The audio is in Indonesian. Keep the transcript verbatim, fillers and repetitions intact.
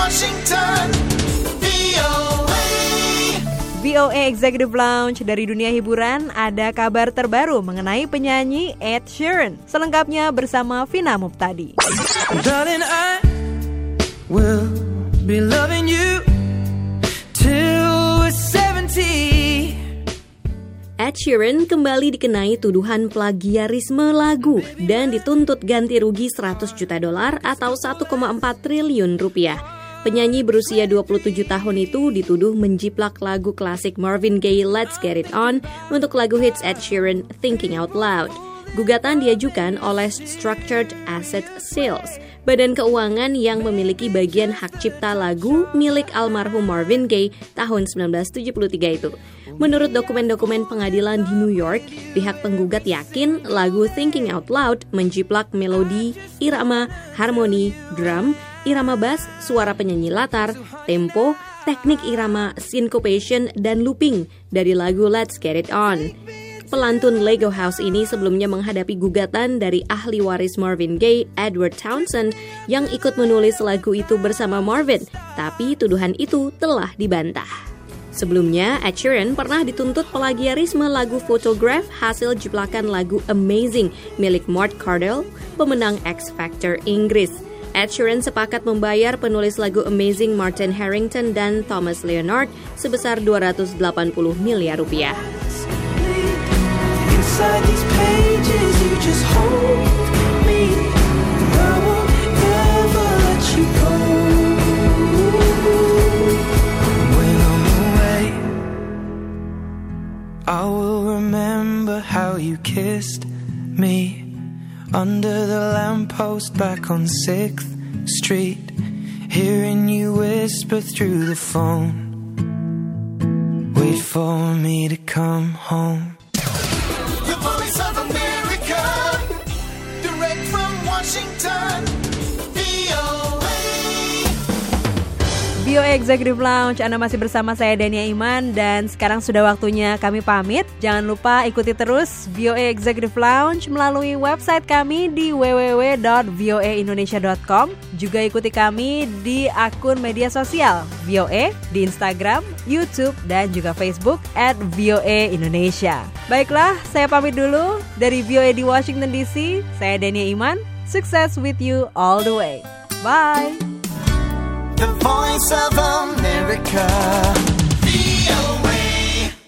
Washington, V O A. V O A Executive Lounge. Dari dunia hiburan, ada kabar terbaru mengenai penyanyi Ed Sheeran. Selengkapnya bersama Vina Muptadi. Darling, I will be loving you till we're seventy. Ed Sheeran kembali dikenai tuduhan plagiarisme lagu dan dituntut ganti rugi seratus juta dolar atau satu koma empat triliun rupiah. Penyanyi berusia dua puluh tujuh tahun itu dituduh menjiplak lagu klasik Marvin Gaye Let's Get It On untuk lagu hits Ed Sheeran Thinking Out Loud. Gugatan diajukan oleh Structured Asset Sales, badan keuangan yang memiliki bagian hak cipta lagu milik almarhum Marvin Gaye tahun sembilan belas tujuh puluh tiga itu. Menurut dokumen-dokumen pengadilan di New York, pihak penggugat yakin lagu Thinking Out Loud menjiplak melodi, irama, harmoni, drum, irama bass, suara penyanyi latar, tempo, teknik irama, syncopation, dan looping dari lagu Let's Get It On. Pelantun Lego House ini sebelumnya menghadapi gugatan dari ahli waris Marvin Gaye, Edward Townsend, yang ikut menulis lagu itu bersama Marvin, tapi tuduhan itu telah dibantah. Sebelumnya, Ed Sheeran pernah dituntut plagiarisme lagu Photograph hasil jiplakan lagu Amazing milik Mort Cardell, pemenang X Factor Inggris. Ed Sheeran sepakat membayar penulis lagu Amazing Martin Harrington dan Thomas Leonard sebesar dua ratus delapan puluh miliar rupiah. Inside these pages you just hold me. I won't ever let you go. When I'm away, I will remember how you kissed me under the lamppost back on sixth Street, hearing you whisper through the phone, wait for me to come home. The Voice of America, direct from Washington, V O A. V O A Executive Lounge, Anda masih bersama saya Dania Iman, dan sekarang sudah waktunya kami pamit. Jangan lupa ikuti terus V O A Executive Lounge melalui website kami di w w w dot v o a indonesia dot com. Juga ikuti kami di akun media sosial V O A di Instagram, YouTube, dan juga Facebook at V O A Indonesia. Baiklah, saya pamit dulu dari V O A di Washington D C. Saya Dania Iman. Success with you all the way. Bye. The Voice of America.